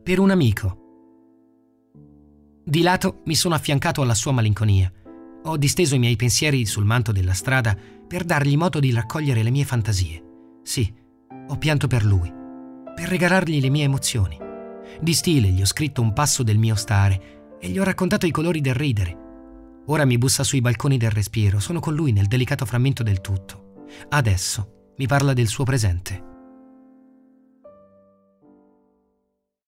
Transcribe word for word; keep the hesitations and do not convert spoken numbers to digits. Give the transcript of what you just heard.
Per un amico. Di lato mi sono affiancato alla sua malinconia. Ho disteso i miei pensieri sul manto della strada per dargli modo di raccogliere le mie fantasie. Sì, ho pianto per lui, per regalargli le mie emozioni. Di stile gli ho scritto un passo del mio stare e gli ho raccontato i colori del ridere. Ora mi bussa sui balconi del respiro, sono con lui nel delicato frammento del tutto. Adesso mi parla del suo presente.